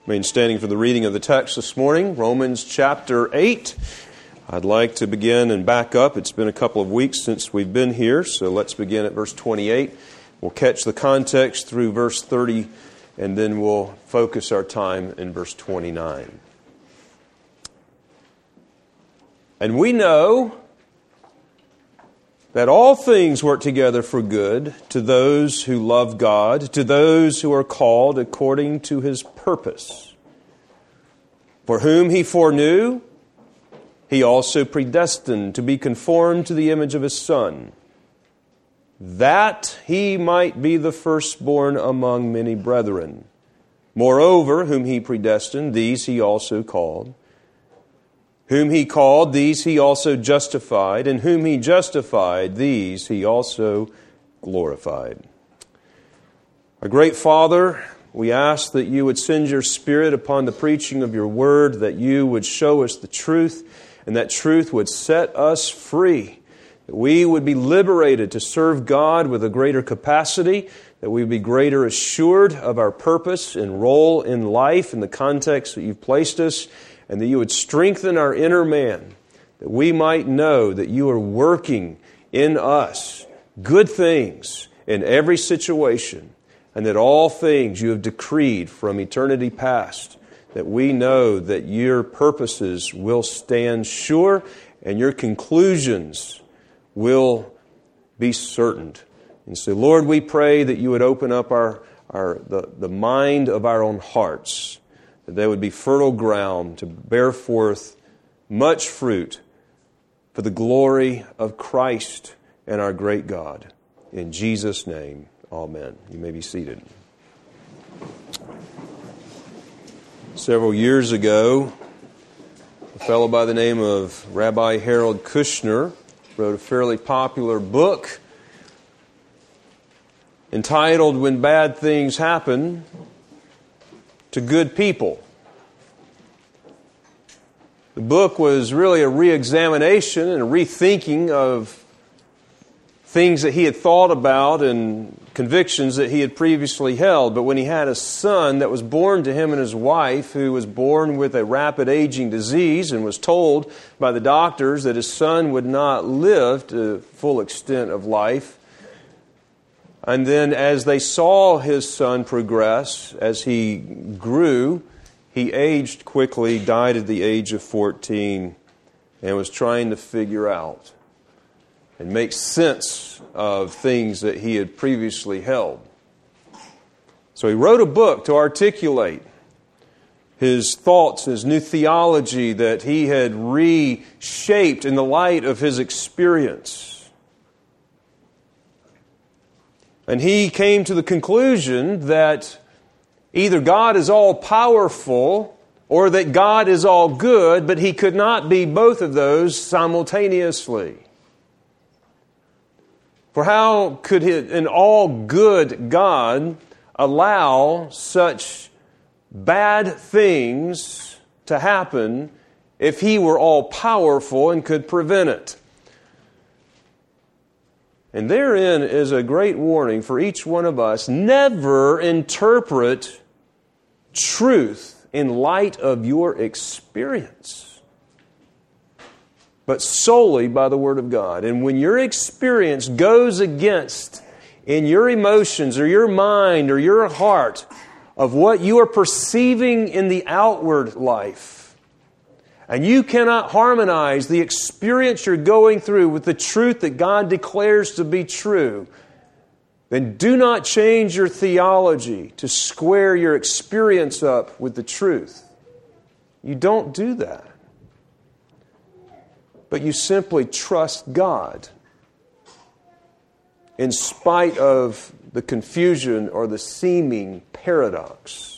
Remain standing for the reading of the text this morning, Romans chapter 8. I'd like to begin and back up. It's been a couple of weeks since we've been here, so let's begin at verse 28. We'll catch the context through verse 30, and then we'll focus our time in verse 29. And we know that all things work together for good to those who love God, to those who are called according to His purpose. For whom He foreknew, He also predestined to be conformed to the image of His Son, that He might be the firstborn among many brethren. Moreover, whom He predestined, these He also called. Whom He called, these He also justified, and whom He justified, these He also glorified. Our great Father, we ask that You would send Your Spirit upon the preaching of Your Word, that You would show us the truth, and that truth would set us free, that we would be liberated to serve God with a greater capacity, that we would be greater assured of our purpose and role in life in the context that You've placed us, and that You would strengthen our inner man, that we might know that You are working in us good things in every situation, and that all things You have decreed from eternity past, that we know that Your purposes will stand sure and Your conclusions will be certain. And so, Lord, we pray that You would open up the mind of our own hearts, that they would be fertile ground to bear forth much fruit for the glory of Christ and our great God. In Jesus' name, amen. You may be seated. Several years ago, a fellow by the name of Rabbi Harold Kushner wrote a fairly popular book entitled When Bad Things Happen to Good People. The book was really a re-examination and a rethinking of things that he had thought about and convictions that he had previously held. But when he had a son that was born to him and his wife, who was born with a rapid aging disease and was told by the doctors that his son would not live to full extent of life, and then as they saw his son progress, as he grew, he aged quickly, died at the age of 14, and was trying to figure out and make sense of things that he had previously held. So he wrote a book to articulate his thoughts, his new theology that he had reshaped in the light of his experience. And he came to the conclusion that either God is all-powerful or that God is all good, but He could not be both of those simultaneously. For how could an all-good God allow such bad things to happen if He were all-powerful and could prevent it? And therein is a great warning for each one of us. Never interpret truth in light of your experience, but solely by the Word of God. And when your experience goes against, in your emotions or your mind or your heart, of what you are perceiving in the outward life, and you cannot harmonize the experience you're going through with the truth that God declares to be true, then do not change your theology to square your experience up with the truth. You don't do that. But you simply trust God in spite of the confusion or the seeming paradox.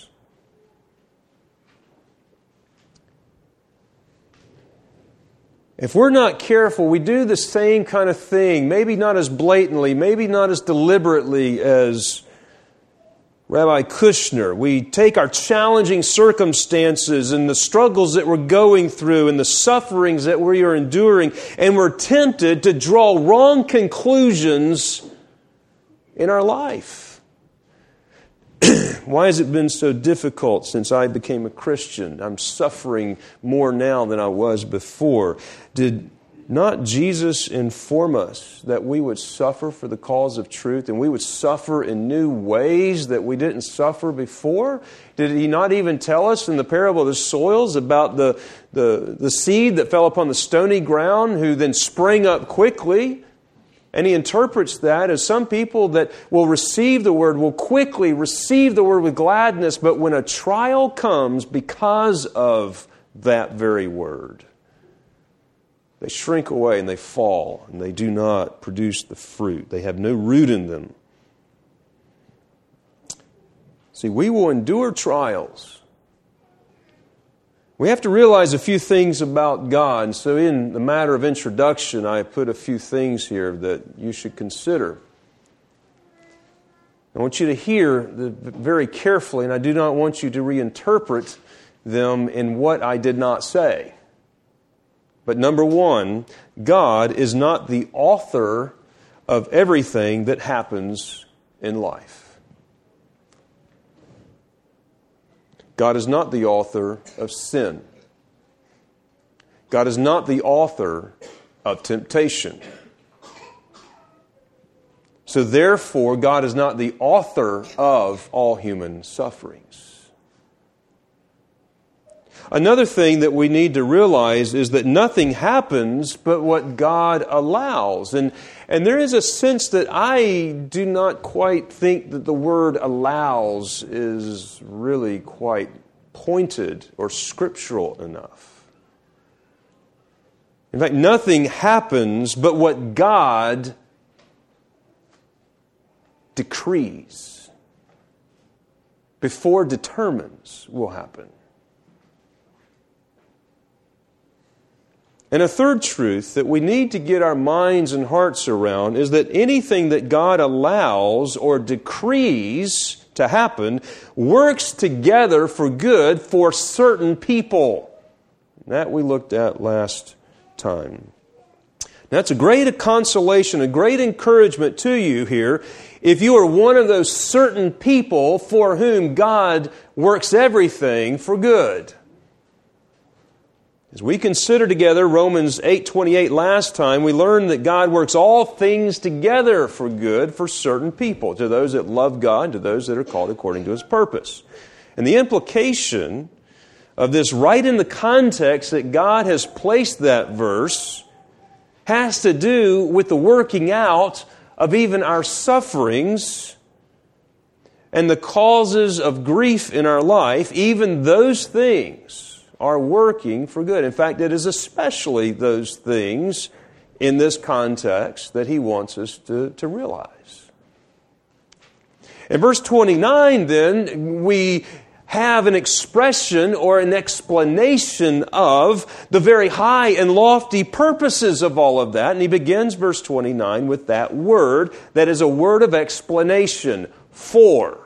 If we're not careful, we do the same kind of thing, maybe not as blatantly, maybe not as deliberately as Rabbi Kushner. We take our challenging circumstances and the struggles that we're going through and the sufferings that we are enduring, and we're tempted to draw wrong conclusions in our life. Why has it been so difficult since I became a Christian? I'm suffering more now than I was before. Did not Jesus inform us that we would suffer for the cause of truth, and we would suffer in new ways that we didn't suffer before? Did He not even tell us in the parable of the soils about the seed that fell upon the stony ground, who then sprang up quickly? And He interprets that as some people that will receive the Word, will quickly receive the Word with gladness, but when a trial comes because of that very Word, they shrink away and they fall, and they do not produce the fruit. They have no root in them. See, we will endure trials. We have to realize a few things about God. And so in the matter of introduction, I put a few things here that you should consider. I want you to hear very carefully, and I do not want you to reinterpret them in what I did not say. But number one, God is not the author of everything that happens in life. God is not the author of sin. God is not the author of temptation. So therefore, God is not the author of all human sufferings. Another thing that we need to realize is that nothing happens but what God allows. And there is a sense that I do not quite think that the word allows is really quite pointed or scriptural enough. In fact, nothing happens but what God decrees, before determines, will happen. And a third truth that we need to get our minds and hearts around is that anything that God allows or decrees to happen works together for good for certain people. That we looked at last time. That's a great consolation, a great encouragement to you here if you are one of those certain people for whom God works everything for good. As we consider together Romans 8:28 last time, we learned that God works all things together for good for certain people, to those that love God, to those that are called according to His purpose. And the implication of this, right in the context that God has placed that verse, has to do with the working out of even our sufferings and the causes of grief in our life. Even those things are working for good. In fact, it is especially those things in this context that He wants us to realize. In verse 29, then, we have an expression or an explanation of the very high and lofty purposes of all of that. And he begins verse 29 with that word that is a word of explanation. For.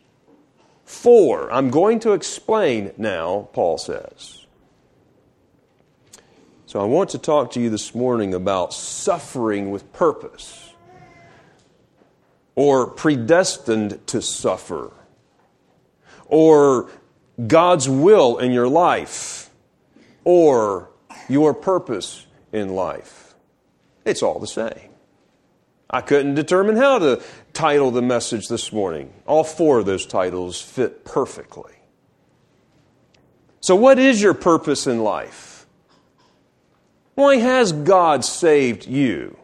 I'm going to explain now, Paul says. So I want to talk to you this morning about suffering with purpose, or predestined to suffer, or God's will in your life, or your purpose in life. It's all the same. I couldn't determine how to title the message this morning. All four of those titles fit perfectly. So what is your purpose in life? Why has God saved you?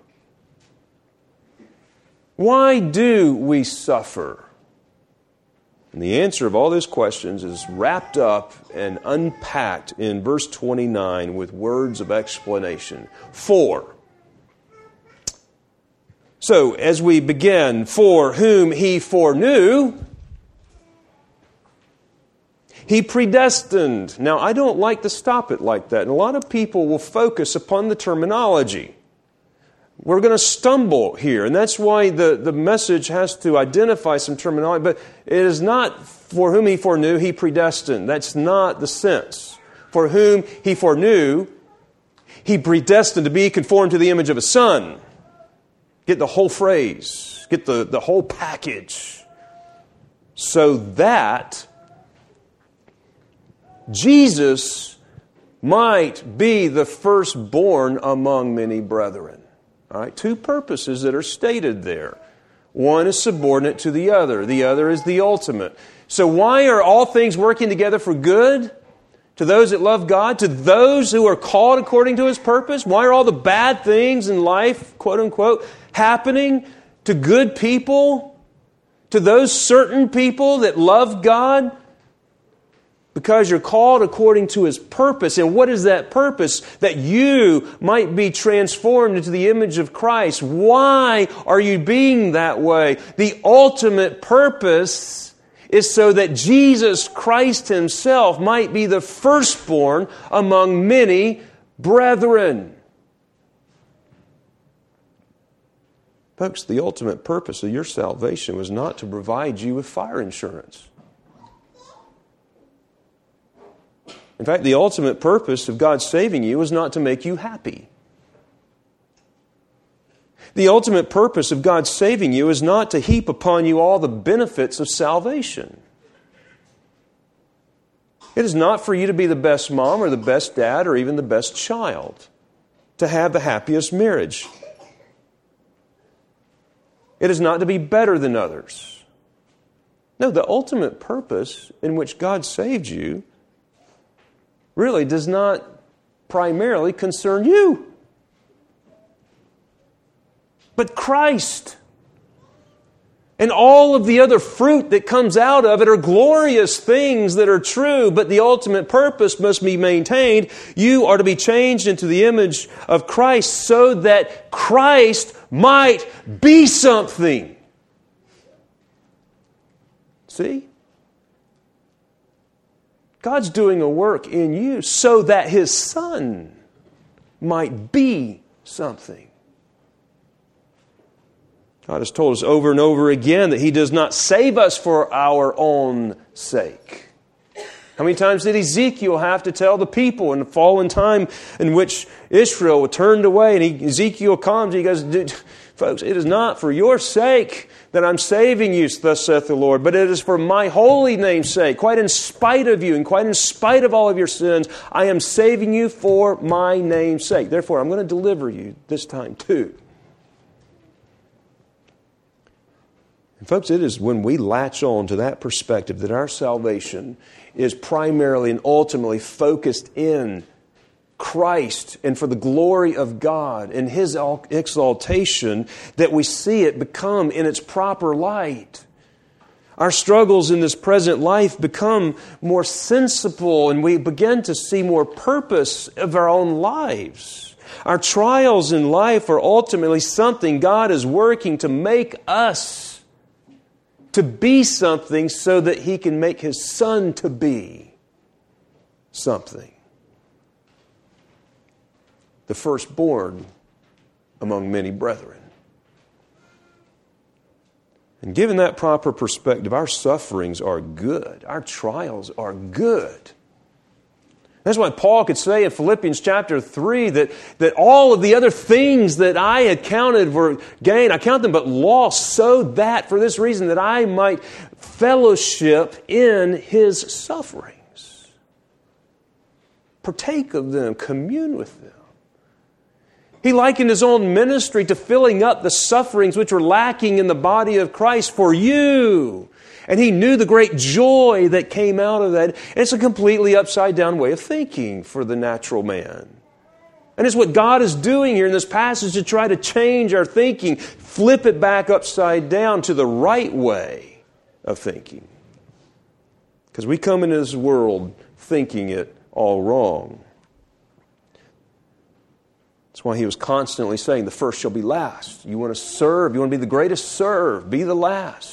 Why do we suffer? And the answer of all those questions is wrapped up and unpacked in verse 29 with words of explanation. For. So, as we begin, for whom He foreknew, He predestined. Now, I don't like to stop it like that. And a lot of people will focus upon the terminology. We're going to stumble here, and that's why the message has to identify some terminology. But it is not for whom He foreknew, He predestined. That's not the sense. For whom He foreknew, He predestined to be conformed to the image of His Son. Get the whole phrase. Get the whole package. so that Jesus might be the firstborn among many brethren. All right, two purposes that are stated there. One is subordinate to the other. The other is the ultimate. So why are all things working together for good? To those that love God, to those who are called according to His purpose? Why are all the bad things in life, quote unquote, happening to good people? To those certain people that love God? Because you're called according to His purpose. And what is that purpose? That you might be transformed into the image of Christ. Why are you being that way? The ultimate purpose is so that Jesus Christ Himself might be the firstborn among many brethren. Folks, the ultimate purpose of your salvation was not to provide you with fire insurance. In fact, the ultimate purpose of God saving you was not to make you happy. The ultimate purpose of God saving you is not to heap upon you all the benefits of salvation. It is not for you to be the best mom or the best dad or even the best child, to have the happiest marriage. It is not to be better than others. No, the ultimate purpose in which God saved you really does not primarily concern you, but Christ. And all of the other fruit that comes out of it are glorious things that are true, but the ultimate purpose must be maintained. You are to be changed into the image of Christ so that Christ might be something. See? God's doing a work in you so that His Son might be something. God has told us over and over again that He does not save us for our own sake. How many times did Ezekiel have to tell the people in the fallen time in which Israel turned away? And Ezekiel comes and he goes, folks, it is not for your sake that I'm saving you, thus saith the Lord, but it is for my holy name's sake. Quite in spite of you and quite in spite of all of your sins, I am saving you for my name's sake. Therefore, I'm going to deliver you this time too. And folks, it is when we latch on to that perspective that our salvation is primarily and ultimately focused in Christ and for the glory of God and His exaltation that we see it become in its proper light. Our struggles in this present life become more sensible and we begin to see more purpose of our own lives. Our trials in life are ultimately something God is working to make us to be something so that He can make His Son to be something. The firstborn among many brethren. And given that proper perspective, our sufferings are good. Our trials are good. That's why Paul could say in Philippians chapter 3 that all of the other things that I had counted for gain, I count them but loss, so that for this reason that I might fellowship in His sufferings. Partake of them, commune with them. He likened His own ministry to filling up the sufferings which were lacking in the body of Christ for you. And He knew the great joy that came out of that. And it's a completely upside down way of thinking for the natural man. And it's what God is doing here in this passage to try to change our thinking, flip it back upside down to the right way of thinking. Because we come into this world thinking it all wrong. That's why He was constantly saying, the first shall be last. You want to serve, you want to be the greatest, serve, be the last.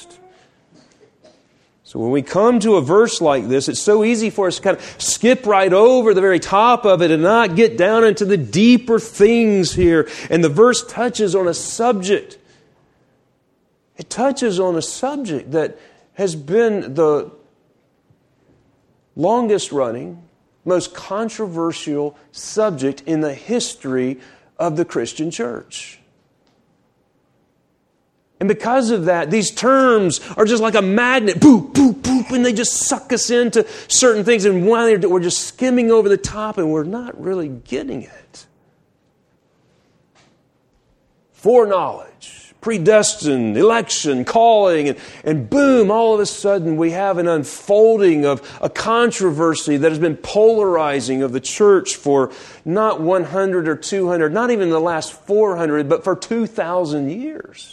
So when we come to a verse like this, it's so easy for us to kind of skip right over the very top of it and not get down into the deeper things here. And the verse touches on a subject. It touches on a subject that has been the longest running, most controversial subject in the history of the Christian church. And because of that, these terms are just like a magnet, boop, boop, boop, and they just suck us into certain things. And while we're just skimming over the top and we're not really getting it. Foreknowledge, predestined, election, calling, and boom, all of a sudden we have an unfolding of a controversy that has been polarizing of the church for not 100 or 200, not even the last 400, but for 2,000 years.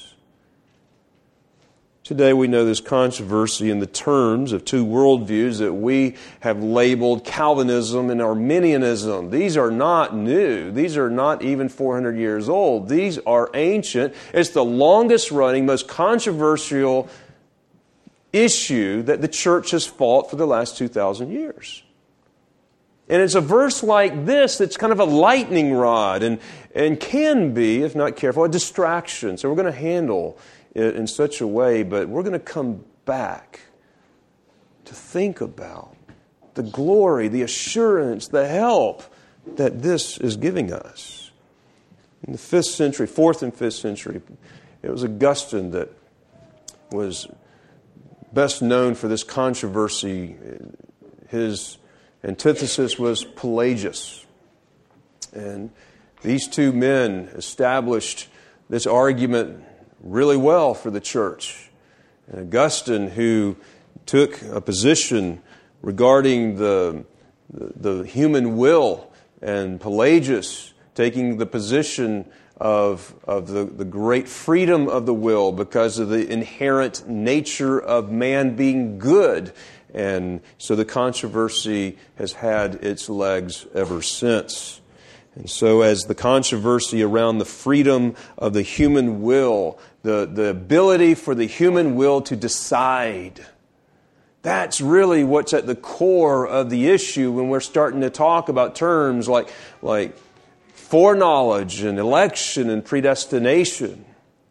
Today we know this controversy in the terms of two worldviews that we have labeled Calvinism and Arminianism. These are not new. These are not even 400 years old. These are ancient. It's the longest running, most controversial issue that the church has fought for the last 2,000 years. And it's a verse like this that's kind of a lightning rod and can be, if not careful, a distraction. So we're going to handle it in such a way, but we're going to come back to think about the glory, the assurance, the help that this is giving us. In the 5th century, 4th and 5th century, it was Augustine that was best known for this controversy. His antithesis was Pelagius. And these two men established this argument really well for the church. And Augustine, who took a position regarding the human will, and Pelagius taking the position of the great freedom of the will because of the inherent nature of man being good. And so the controversy has had its legs ever since. And so as the controversy around the freedom of the human will, the ability for the human will to decide, that's really what's at the core of the issue when we're starting to talk about terms like foreknowledge and election and predestination.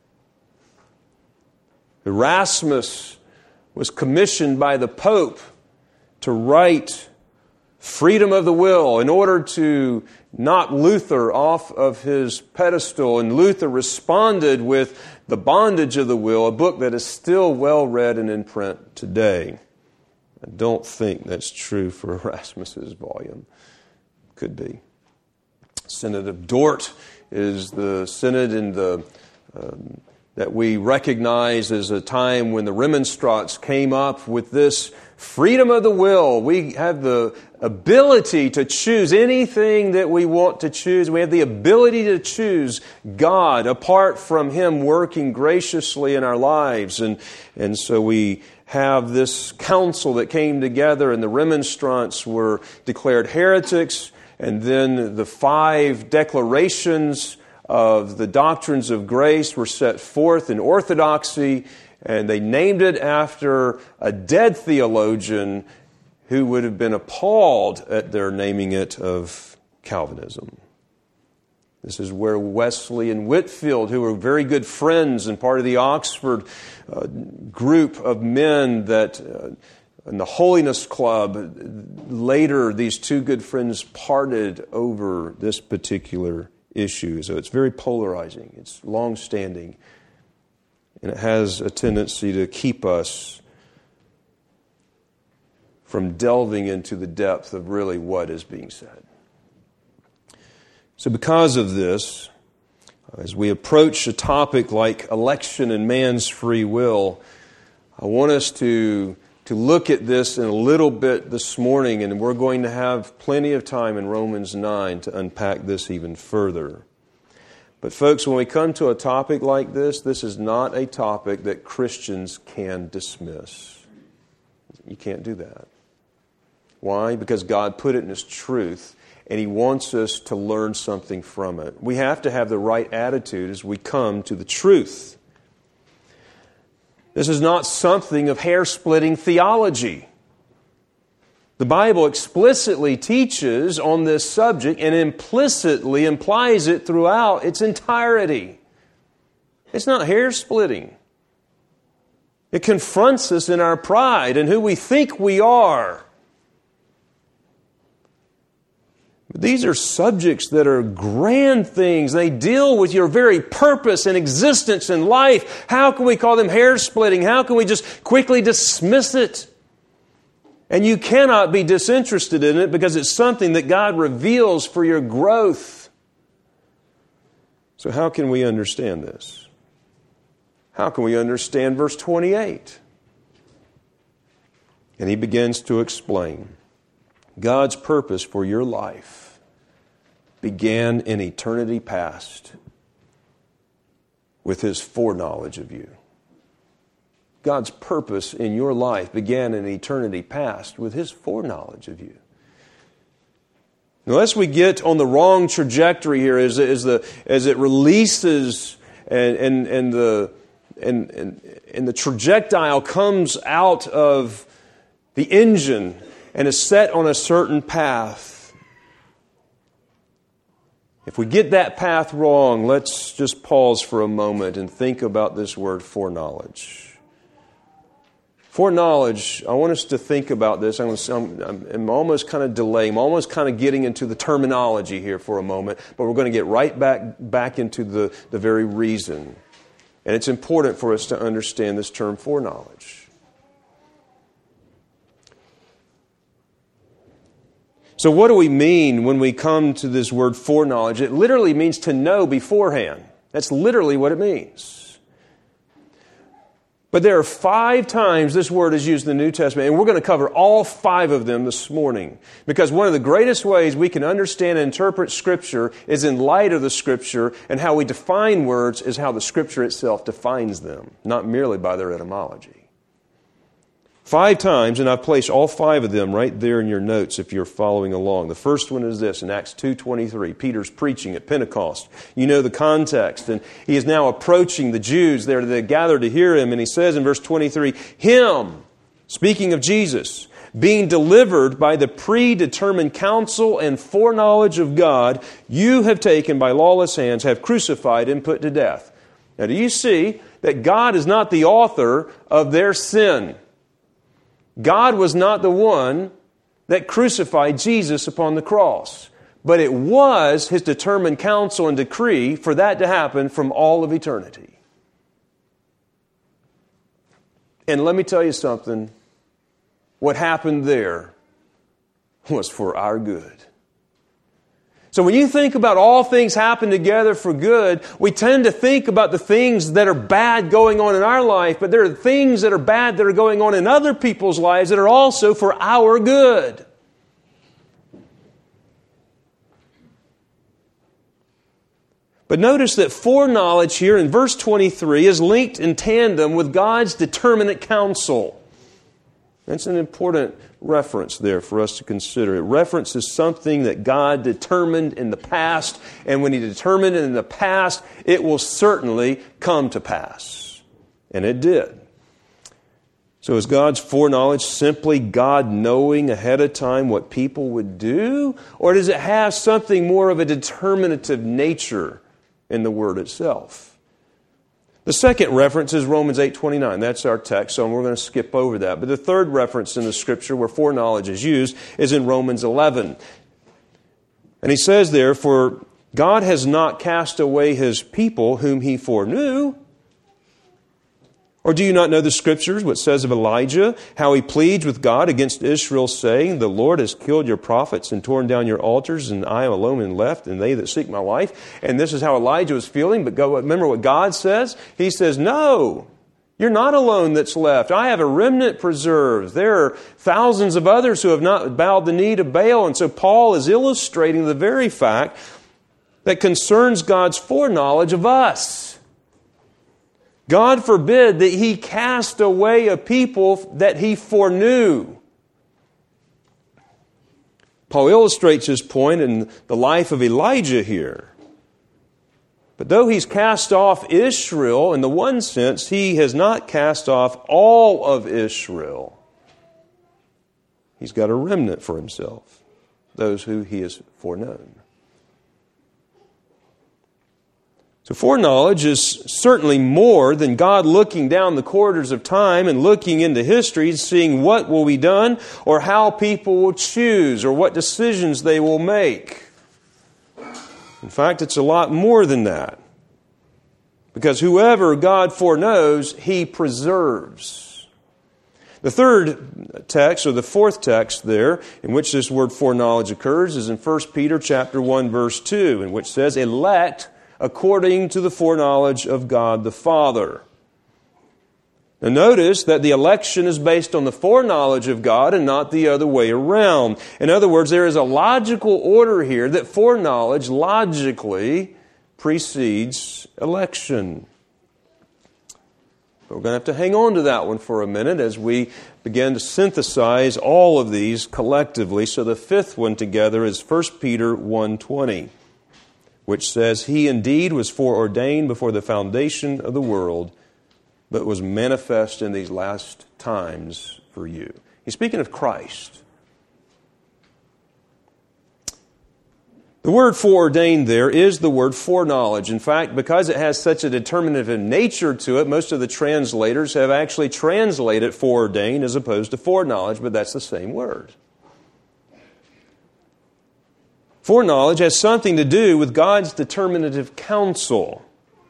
Erasmus was commissioned by the Pope to write freedom of the will in order to knock Luther off of his pedestal. And Luther responded with The Bondage of the Will, a book that is still well read and in print today. I don't think that's true for Erasmus's volume. Could be. Synod of Dort is the synod in that we recognize as a time when the Remonstrants came up with this freedom of the will. We have the ability to choose anything that we want to choose. We have the ability to choose God apart from Him working graciously in our lives. And so we have this council that came together, and the Remonstrants were declared heretics. And then the 5 declarations of the doctrines of grace were set forth in orthodoxy, and they named it after a dead theologian who would have been appalled at their naming it of Calvinism. This is where Wesley and Whitefield, who were very good friends and part of the Oxford group of men that in the Holiness Club, later these two good friends parted over this particular issue. So it's very polarizing. It's long-standing. And it has a tendency to keep us from delving into the depth of really what is being said. So because of this, as we approach a topic like election and man's free will, I want us to look at this in a little bit this morning, and we're going to have plenty of time in Romans 9 to unpack this even further. But folks, when we come to a topic like this is not a topic that Christians can dismiss. You can't do that. Why? Because God put it in His truth, and He wants us to learn something from it. We have to have the right attitude as we come to the truth. This is not something of hair-splitting theology. The Bible explicitly teaches on this subject and implicitly implies it throughout its entirety. It's not hair-splitting. It confronts us in our pride and who we think we are. These are subjects that are grand things. They deal with your very purpose and existence in life. How can we call them hair-splitting? How can we just quickly dismiss it? And you cannot be disinterested in it because it's something that God reveals for your growth. So how can we understand this? How can we understand verse 28? And he begins to explain. God's purpose for your life began in eternity past with His foreknowledge of you. God's purpose in your life began in eternity past with His foreknowledge of you. Unless we get on the wrong trajectory here as it releases and the trajectile comes out of the engine and is set on a certain path. If we get that path wrong, let's just pause for a moment and think about this word foreknowledge. Foreknowledge, I want us to think about this. I'm almost kind of delaying. I'm almost kind of getting into the terminology here for a moment, but we're going to get right back into the very reason. And it's important for us to understand this term foreknowledge. So what do we mean when we come to this word foreknowledge? It literally means to know beforehand. That's literally what it means. But there are 5 times this word is used in the New Testament, and we're going to cover all 5 of them this morning. Because one of the greatest ways we can understand and interpret Scripture is in light of the Scripture, and how we define words is how the Scripture itself defines them, not merely by their etymology. 5 times, and I've placed all 5 of them right there in your notes if you're following along. The first one is this, in Acts 2:23. Peter's preaching at Pentecost. You know the context, and he is now approaching the Jews there that gathered to hear him, and he says in verse 23, Him, speaking of Jesus, being delivered by the predetermined counsel and foreknowledge of God, you have taken by lawless hands, have crucified and put to death. Now do you see that God is not the author of their sin? God was not the one that crucified Jesus upon the cross, but it was His determined counsel and decree for that to happen from all of eternity. And let me tell you something, what happened there was for our good. So when you think about all things happen together for good, we tend to think about the things that are bad going on in our life, but there are things that are bad that are going on in other people's lives that are also for our good. But notice that foreknowledge here in verse 23 is linked in tandem with God's determinate counsel. That's an important reference there for us to consider. It references something that God determined in the past, and when He determined it in the past, it will certainly come to pass. And it did. So is God's foreknowledge simply God knowing ahead of time what people would do? Or does it have something more of a determinative nature in the Word itself? The second reference is Romans 8:29. That's our text, so we're going to skip over that. But the third reference in the Scripture where foreknowledge is used is in Romans 11. And he says there, For God has not cast away His people whom He foreknew. Or do you not know the Scriptures, what says of Elijah, how he pleads with God against Israel, saying, The Lord has killed your prophets and torn down your altars, and I am alone and left, and they that seek my life. And this is how Elijah was feeling, but remember what God says? He says, No, you're not alone that's left. I have a remnant preserved. There are thousands of others who have not bowed the knee to Baal. And so Paul is illustrating the very fact that concerns God's foreknowledge of us. God forbid that He cast away a people that He foreknew. Paul illustrates his point in the life of Elijah here. But though He's cast off Israel, in the one sense, He has not cast off all of Israel. He's got a remnant for Himself, those who He has foreknown. So foreknowledge is certainly more than God looking down the corridors of time and looking into history and seeing what will be done or how people will choose or what decisions they will make. In fact, it's a lot more than that. Because whoever God foreknows, He preserves. The third text, or the fourth text there, in which this word foreknowledge occurs, is in 1 Peter chapter 1, verse 2, in which says, elect according to the foreknowledge of God the Father. Now notice that the election is based on the foreknowledge of God and not the other way around. In other words, there is a logical order here that foreknowledge logically precedes election. But we're going to have to hang on to that one for a minute as we begin to synthesize all of these collectively. So the fifth one together is 1 Peter 1:20. Which says, He indeed was foreordained before the foundation of the world, but was manifest in these last times for you. He's speaking of Christ. The word foreordained there is the word foreknowledge. In fact, because it has such a determinative nature to it, most of the translators have actually translated foreordained as opposed to foreknowledge, but that's the same word. Foreknowledge has something to do with God's determinative counsel.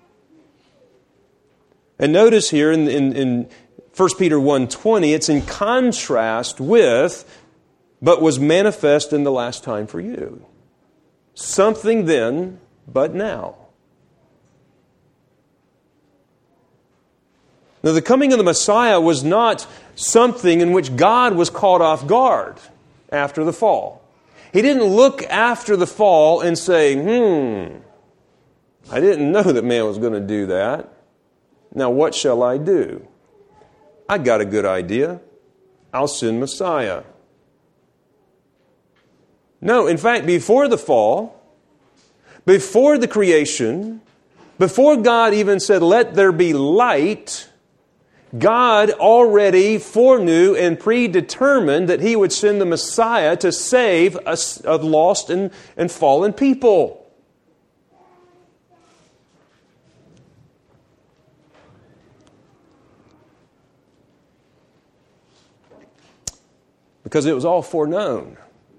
And notice here in 1 Peter 1:20, it's in contrast with, but was manifest in the last time for you. Something then, but now. Now, the coming of the Messiah was not something in which God was caught off guard after the fall. He didn't look after the fall and say, I didn't know that man was going to do that. Now what shall I do? I got a good idea. I'll send Messiah. No, in fact, before the fall, before the creation, before God even said, let there be light, God already foreknew and predetermined that He would send the Messiah to save a lost and fallen people. Because it was all foreknown.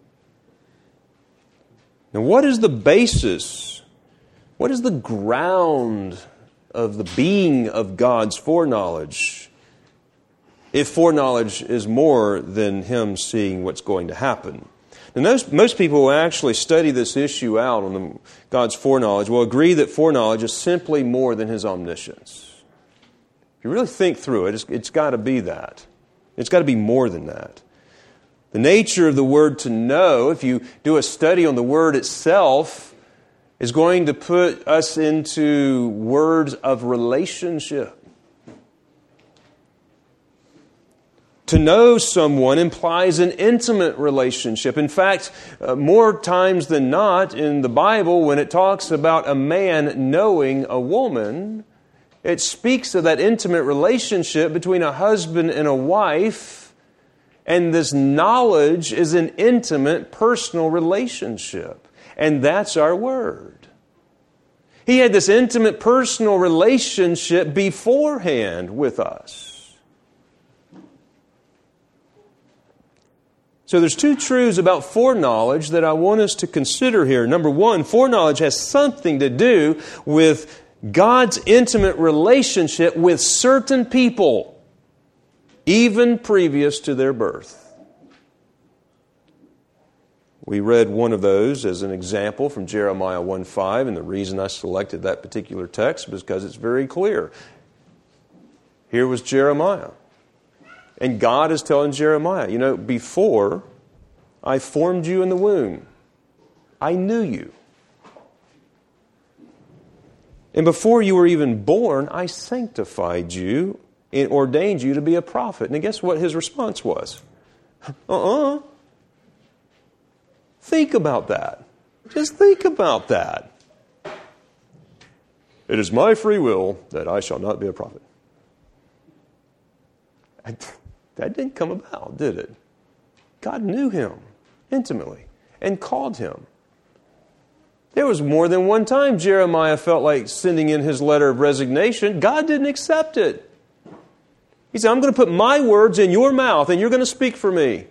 Now, what is the basis? What is the ground of the being of God's foreknowledge, if foreknowledge is more than Him seeing what's going to happen? And most people who actually study this issue out on God's foreknowledge will agree that foreknowledge is simply more than His omniscience. If you really think through it, it's got to be that. It's got to be more than that. The nature of the word to know, if you do a study on the word itself, is going to put us into words of relationship. To know someone implies an intimate relationship. In fact, more times than not in the Bible, when it talks about a man knowing a woman, it speaks of that intimate relationship between a husband and a wife, and this knowledge is an intimate, personal relationship. And that's our word. He had this intimate, personal relationship beforehand with us. So there's two truths about foreknowledge that I want us to consider here. Number one, foreknowledge has something to do with God's intimate relationship with certain people, even previous to their birth. We read one of those as an example from Jeremiah 1:5, and the reason I selected that particular text was because it's very clear. Here was Jeremiah. And God is telling Jeremiah, before I formed you in the womb, I knew you. And before you were even born, I sanctified you and ordained you to be a prophet. And guess what his response was? Think about that. Just think about that. It is my free will that I shall not be a prophet. That didn't come about, did it? God knew him intimately and called him. There was more than one time Jeremiah felt like sending in his letter of resignation. God didn't accept it. He said, I'm going to put my words in your mouth and you're going to speak for me.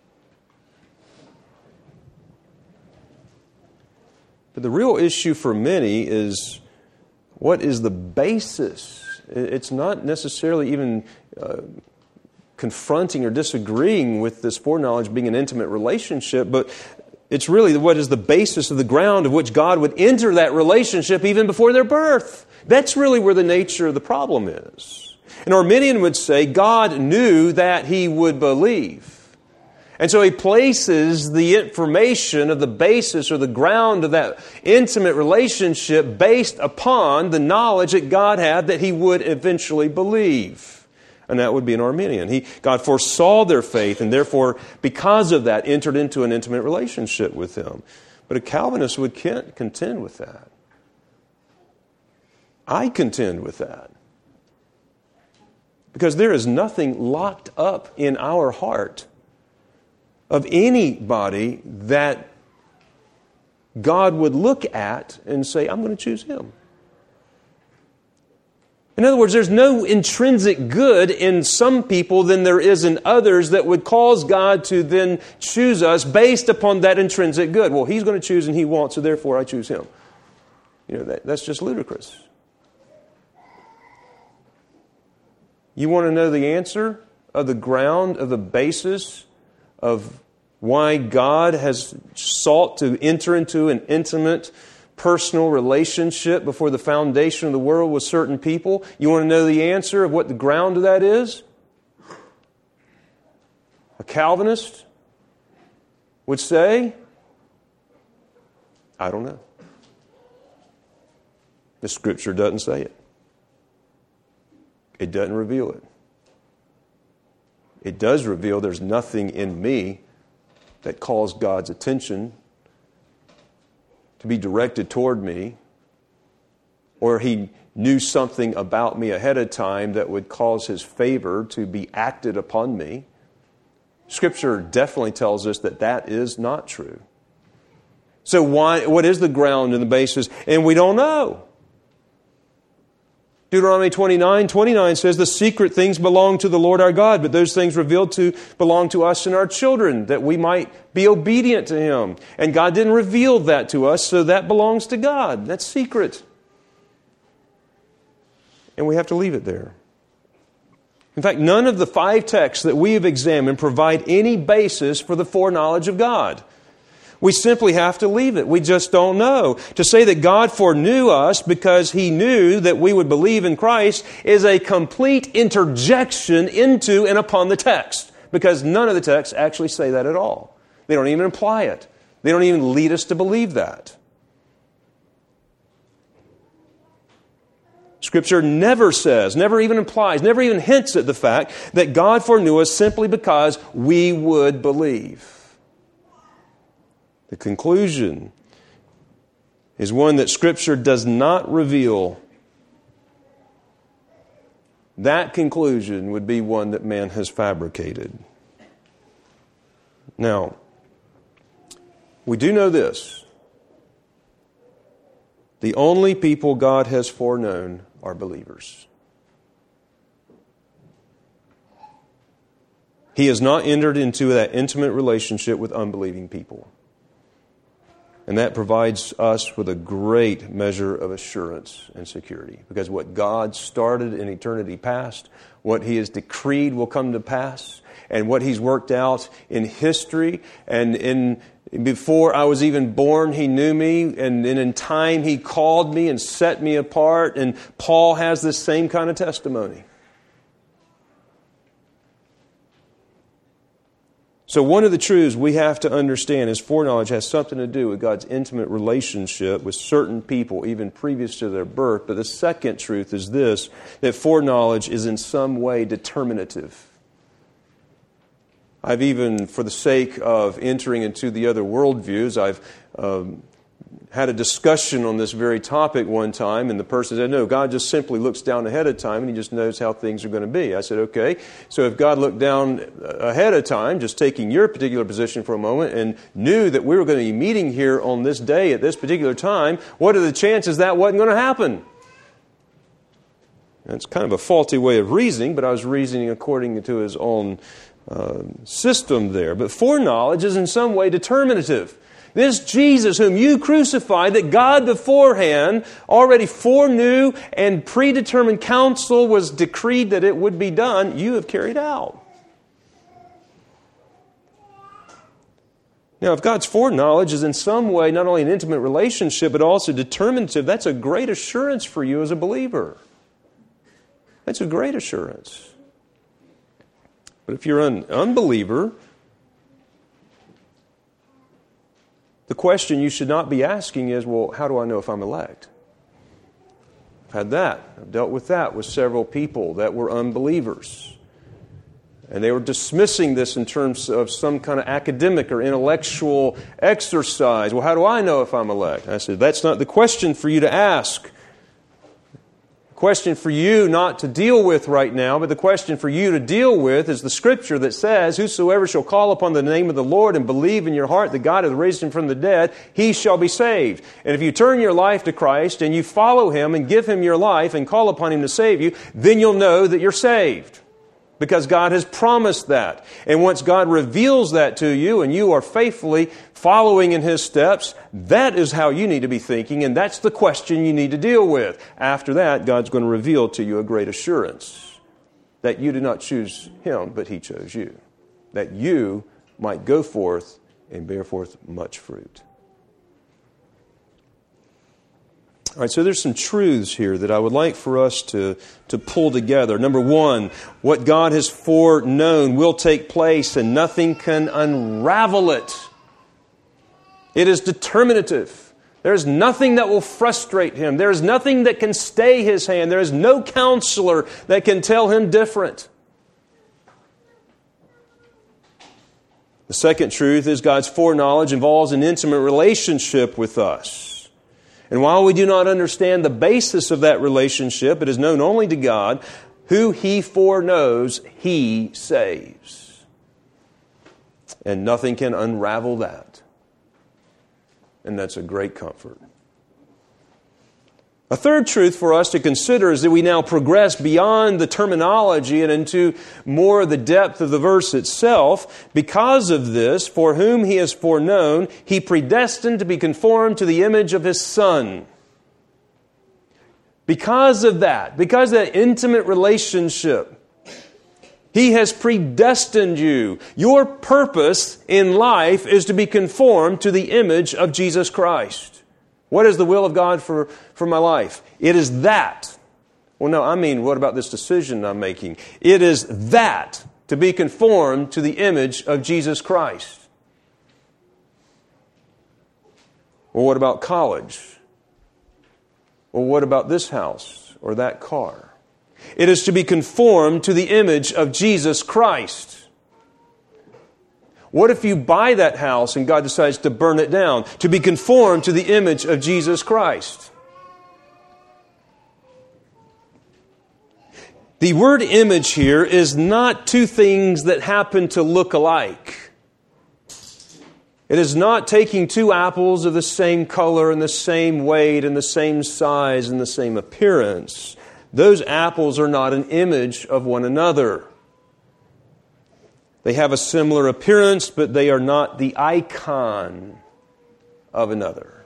But the real issue for many is, what is the basis? It's not necessarily even confronting or disagreeing with this foreknowledge being an intimate relationship, but it's really what is the basis of the ground of which God would enter that relationship even before their birth. That's really where the nature of the problem is. An Arminian would say God knew that he would believe. And so he places the information of the basis or the ground of that intimate relationship based upon the knowledge that God had that he would eventually believe. And that would be an Arminian. God foresaw their faith and therefore, because of that, entered into an intimate relationship with them. But a Calvinist would contend with that. I contend with that. Because there is nothing locked up in our heart of anybody that God would look at and say, I'm going to choose him. In other words, there's no intrinsic good in some people than there is in others that would cause God to then choose us based upon that intrinsic good. Well, he's going to choose and he won't, so therefore I choose him. That's just ludicrous. You want to know the answer of the ground, of the basis of why God has sought to enter into an intimate personal relationship before the foundation of the world with certain people? You want to know the answer of what the ground of that is? A Calvinist would say, I don't know. The Scripture doesn't say it. It doesn't reveal it. It does reveal there's nothing in me that calls God's attention to be directed toward me, or he knew something about me ahead of time that would cause his favor to be acted upon me. Scripture definitely tells us that that is not true. So what is the ground and the basis? And we don't know. Deuteronomy 29:29 says, the secret things belong to the Lord our God, but those things revealed belong to us and our children, that we might be obedient to him. And God didn't reveal that to us, so that belongs to God. That's secret. And we have to leave it there. In fact, none of the 5 texts that we have examined provide any basis for the foreknowledge of God. We simply have to leave it. We just don't know. To say that God foreknew us because he knew that we would believe in Christ is a complete interjection into and upon the text, because none of the texts actually say that at all. They don't even imply it. They don't even lead us to believe that. Scripture never says, never even implies, never even hints at the fact that God foreknew us simply because we would believe. The conclusion is one that Scripture does not reveal. That conclusion would be one that man has fabricated. Now, we do know this. The only people God has foreknown are believers. He has not entered into that intimate relationship with unbelieving people. And that provides us with a great measure of assurance and security. Because what God started in eternity past, what he has decreed will come to pass, and what he's worked out in history, and before I was even born, he knew me, and in time he called me and set me apart. And Paul has this same kind of testimony. So one of the truths we have to understand is foreknowledge has something to do with God's intimate relationship with certain people, even previous to their birth. But the second truth is this, that foreknowledge is in some way determinative. I've even, for the sake of entering into the other worldviews, I've had a discussion on this very topic one time, and the person said, no, God just simply looks down ahead of time and He just knows how things are going to be. I said, okay, so if God looked down ahead of time, just taking your particular position for a moment, and knew that we were going to be meeting here on this day at this particular time, what are the chances that wasn't going to happen? It's kind of a faulty way of reasoning, but I was reasoning according to his own system there. But foreknowledge is in some way determinative. This Jesus whom you crucified, that God beforehand already foreknew and predetermined counsel was decreed that it would be done, you have carried out. Now, if God's foreknowledge is in some way not only an intimate relationship, but also determinative, that's a great assurance for you as a believer. That's a great assurance. But if you're an unbeliever, the question you should not be asking is, well, how do I know if I'm elect? I've had that. I've dealt with that with several people that were unbelievers. And they were dismissing this in terms of some kind of academic or intellectual exercise. Well, how do I know if I'm elect? I said, that's not the question for you to ask. Question for you not to deal with right now, but the question for you to deal with is the Scripture that says, whosoever shall call upon the name of the Lord and believe in your heart that God hath raised Him from the dead, he shall be saved. And if you turn your life to Christ and you follow Him and give Him your life and call upon Him to save you, then you'll know that you're saved. Because God has promised that. And once God reveals that to you and you are faithfully following in His steps, that is how you need to be thinking, and that's the question you need to deal with. After that, God's going to reveal to you a great assurance that you did not choose Him, but He chose you. That you might go forth and bear forth much fruit. All right, so there's some truths here that I would like for us to pull together. Number one, what God has foreknown will take place and nothing can unravel it. It is determinative. There is nothing that will frustrate Him. There is nothing that can stay His hand. There is no counselor that can tell Him different. The second truth is God's foreknowledge involves an intimate relationship with us. And while we do not understand the basis of that relationship, it is known only to God. Who He foreknows, He saves. And nothing can unravel that. And that's a great comfort. A third truth for us to consider is that we now progress beyond the terminology and into more of the depth of the verse itself. Because of this, for whom He has foreknown, He predestined to be conformed to the image of His Son. Because of that intimate relationship, He has predestined you. Your purpose in life is to be conformed to the image of Jesus Christ. What is the will of God for my life? It is that. Well, no, I mean, what about this decision I'm making? It is that, to be conformed to the image of Jesus Christ. Well, what about college? Well, what about this house or that car? It is to be conformed to the image of Jesus Christ. What if you buy that house and God decides to burn it down? To be conformed to the image of Jesus Christ. The word image here is not two things that happen to look alike. It is not taking two apples of the same color and the same weight and the same size and the same appearance. Those apples are not an image of one another. They have a similar appearance, but they are not the icon of another.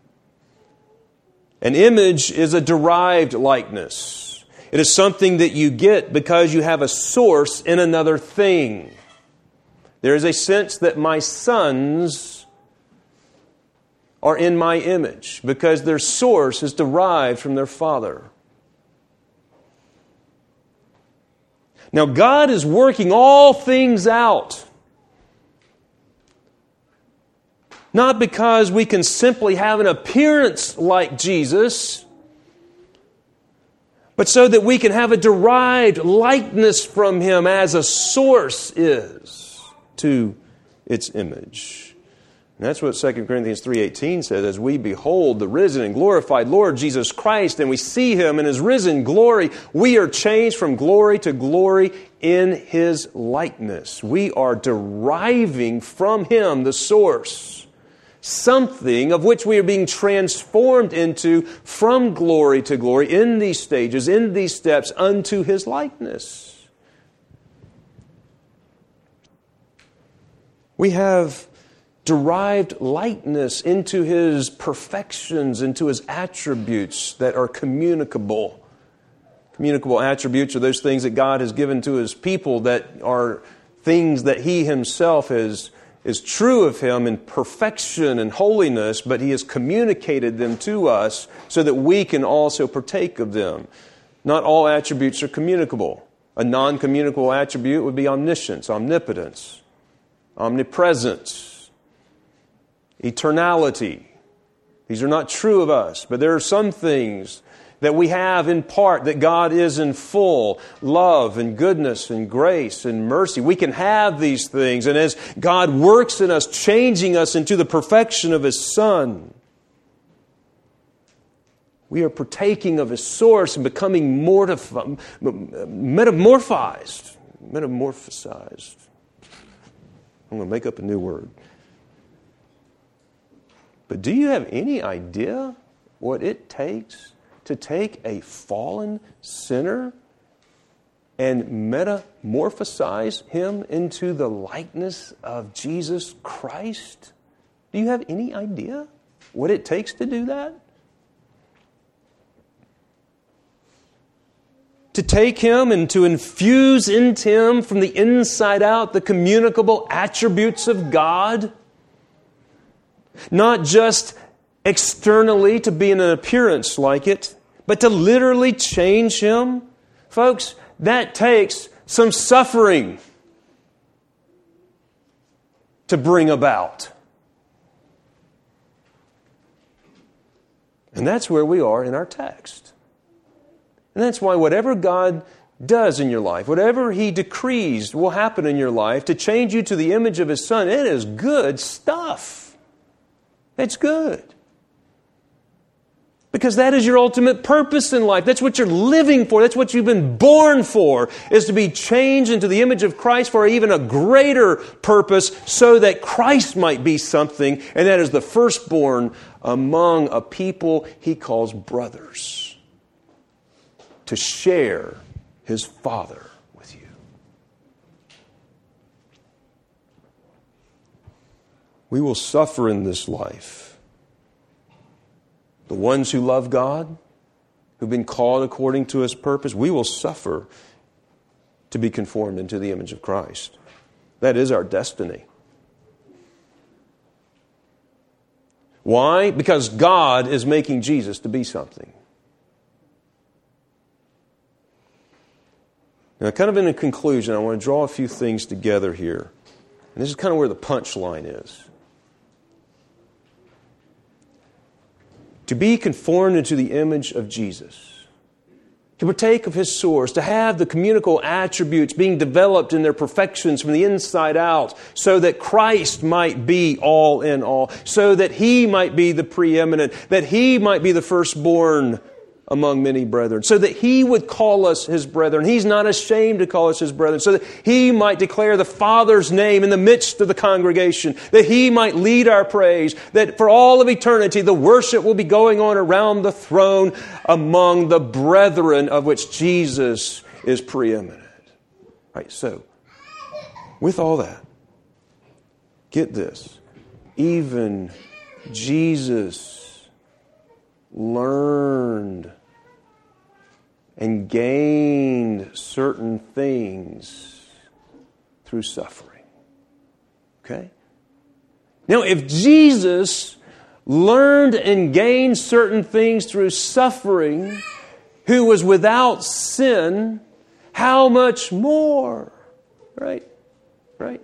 An image is a derived likeness. It is something that you get because you have a source in another thing. There is a sense that my sons are in my image because their source is derived from their father. Now, God is working all things out. Not because we can simply have an appearance like Jesus, but so that we can have a derived likeness from Him as a source is to its image. And that's what 2 Corinthians 3:18 says, as we behold the risen and glorified Lord Jesus Christ, and we see Him in His risen glory, we are changed from glory to glory in His likeness. We are deriving from Him, the source, something of which we are being transformed into from glory to glory in these stages, in these steps, unto His likeness. We have derived likeness into His perfections, into His attributes that are communicable. Communicable attributes are those things that God has given to His people that are things that He Himself is true of Him in perfection and holiness, but He has communicated them to us so that we can also partake of them. Not all attributes are communicable. A non-communicable attribute would be omniscience, omnipotence, omnipresence, eternality. These are not true of us, but there are some things that we have in part that God is in full. Love and goodness and grace and mercy. We can have these things, and as God works in us, changing us into the perfection of His Son, we are partaking of His source and becoming metamorphosized. I'm going to make up a new word. But do you have any idea what it takes to take a fallen sinner and metamorphosize him into the likeness of Jesus Christ? Do you have any idea what it takes to do that? To take him and to infuse into him from the inside out the communicable attributes of God? Not just externally to be in an appearance like it, but to literally change him? Folks, that takes some suffering to bring about. And that's where we are in our text. And that's why whatever God does in your life, whatever He decrees will happen in your life to change you to the image of His Son, it is good stuff. It's good. Because that is your ultimate purpose in life. That's what you're living for. That's what you've been born for, is to be changed into the image of Christ for even a greater purpose so that Christ might be something, and that is the firstborn among a people He calls brothers, to share His Father with you. We will suffer in this life. The ones who love God, who've been called according to His purpose, we will suffer to be conformed into the image of Christ. That is our destiny. Why? Because God is making Jesus to be something. Now, kind of in a conclusion, I want to draw a few things together here. And this is kind of where the punchline is. To be conformed into the image of Jesus, to partake of His source, to have the communicable attributes being developed in their perfections from the inside out, so that Christ might be all in all, so that He might be the preeminent, that He might be the firstborn among many brethren, so that He would call us His brethren. He's not ashamed to call us His brethren, so that He might declare the Father's name in the midst of the congregation, that He might lead our praise, that for all of eternity the worship will be going on around the throne among the brethren of which Jesus is preeminent. Right, so, with all that, get this, even Jesus learned and gained certain things through suffering. Okay? Now, if Jesus learned and gained certain things through suffering, who was without sin, how much more? Right? Right?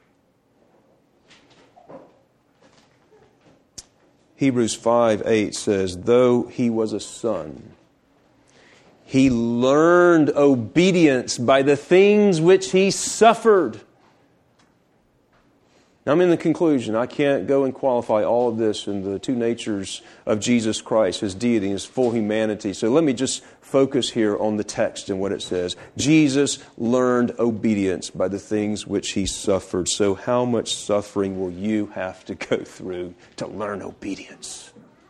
Hebrews 5:8 says, though He was a son, He learned obedience by the things which He suffered. Now, I'm in the conclusion. I can't go and qualify all of this in the two natures of Jesus Christ, His deity, His full humanity. So let me just focus here on the text and what it says. Jesus learned obedience by the things which He suffered. So how much suffering will you have to go through to learn obedience?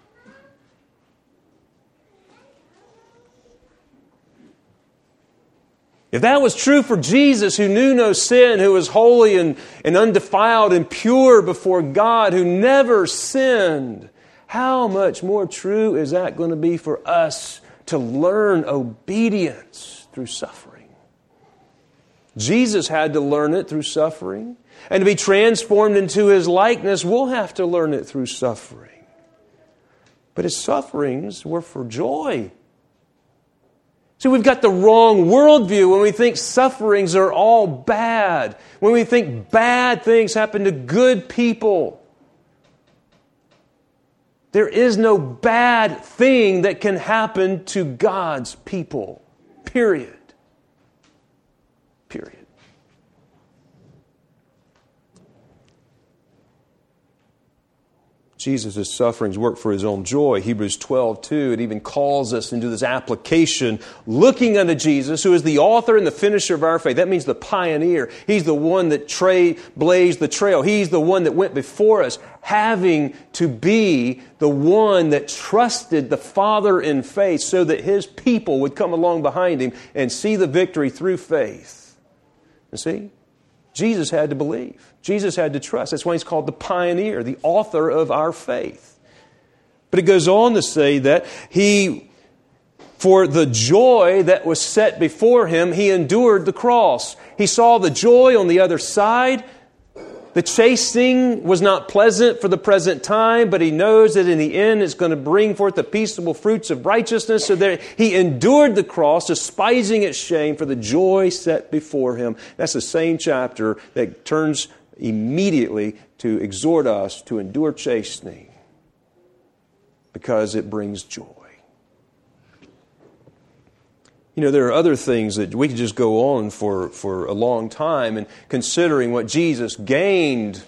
If that was true for Jesus, who knew no sin, who was holy and undefiled and pure before God, who never sinned, how much more true is that going to be for us to learn obedience through suffering? Jesus had to learn it through suffering. And to be transformed into His likeness, we'll have to learn it through suffering. But His sufferings were for joy. See, we've got the wrong worldview when we think sufferings are all bad, when we think bad things happen to good people. There is no bad thing that can happen to God's people. Period. Period. Jesus' sufferings work for His own joy. Hebrews 12:2, it even calls us into this application, looking unto Jesus, who is the author and the finisher of our faith. That means the pioneer. He's the one that blazed the trail. He's the one that went before us, having to be the one that trusted the Father in faith so that His people would come along behind Him and see the victory through faith. You see? Jesus had to believe. Jesus had to trust. That's why He's called the pioneer, the author of our faith. But it goes on to say that He, for the joy that was set before Him, He endured the cross. He saw the joy on the other side. The chasing was not pleasant for the present time, but He knows that in the end it's going to bring forth the peaceable fruits of righteousness. So that He endured the cross, despising its shame for the joy set before Him. That's the same chapter that turns immediately to exhort us to endure chastening because it brings joy. You know, there are other things that we could just go on for a long time and considering what Jesus gained,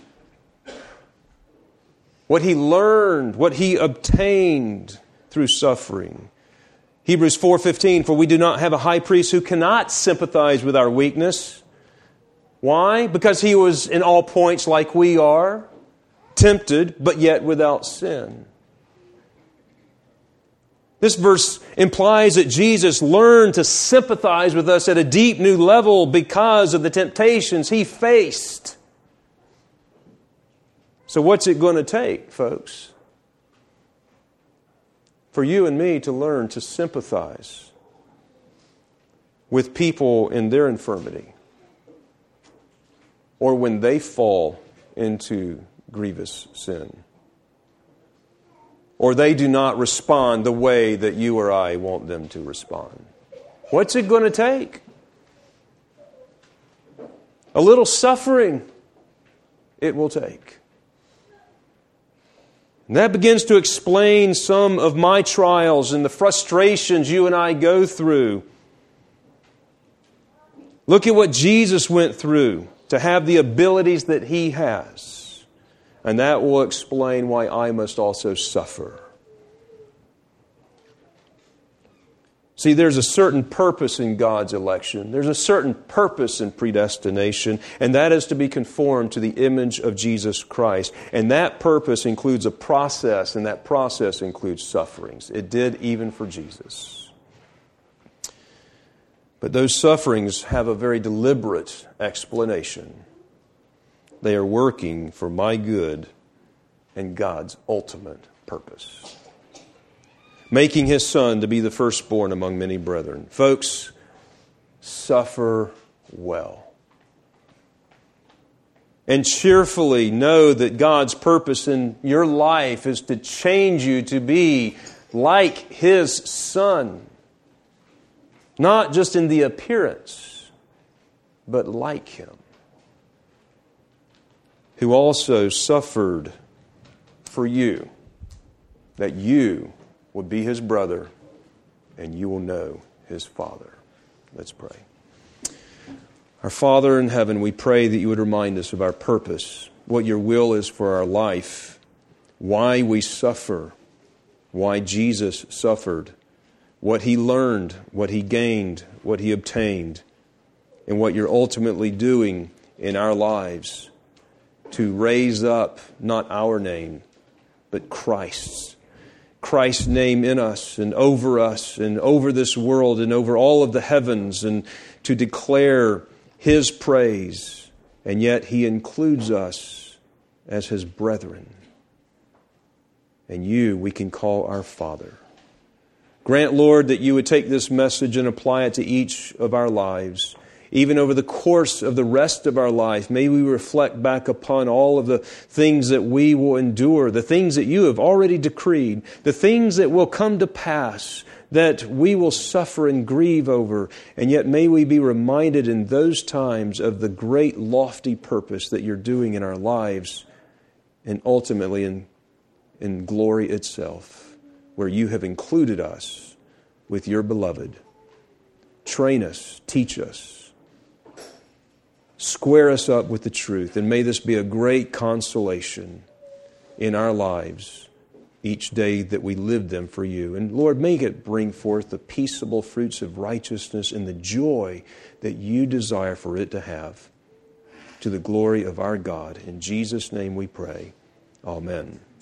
what He learned, what He obtained through suffering. Hebrews 4:15, for we do not have a high priest who cannot sympathize with our weakness. Why? Because He was in all points like we are, tempted, but yet without sin. This verse implies that Jesus learned to sympathize with us at a deep new level because of the temptations He faced. So what's it going to take, folks? For you and me to learn to sympathize with people in their infirmity or when they fall into grievous sin, or they do not respond the way that you or I want them to respond. What's it going to take? A little suffering it will take. And that begins to explain some of my trials and the frustrations you and I go through. Look at what Jesus went through to have the abilities that He has. And that will explain why I must also suffer. See, there's a certain purpose in God's election. There's a certain purpose in predestination, and that is to be conformed to the image of Jesus Christ. And that purpose includes a process, and that process includes sufferings. It did even for Jesus. But those sufferings have a very deliberate explanation. They are working for my good and God's ultimate purpose. Making His Son to be the firstborn among many brethren. Folks, suffer well. And cheerfully know that God's purpose in your life is to change you to be like His Son. Not just in the appearance, but like Him. Who also suffered for you, that you would be His brother and you will know His Father. Let's pray. Our Father in heaven, we pray that You would remind us of our purpose what your will is for our life, why we suffer, why Jesus suffered, what he learned, what he gained, what he obtained, and what you're ultimately doing in our lives to raise up not our name, but Christ's. Christ's name in us and over this world and over all of the heavens, and to declare his praise. And yet he includes us as his brethren. And you, we can call our Father. Grant, Lord, that you would take this message and apply it to each of our lives. Even over the course of the rest of our life, may we reflect back upon all of the things that we will endure, the things that you have already decreed, the things that will come to pass, that we will suffer and grieve over. And yet may we be reminded in those times of the great lofty purpose that you're doing in our lives, and ultimately in glory itself, where you have included us with your beloved. Train us, teach us, square us up with the truth, and may this be a great consolation in our lives each day that we live them for you. And Lord, make it bring forth the peaceable fruits of righteousness and the joy that you desire for it to have, to the glory of our God. In Jesus' name we pray. Amen.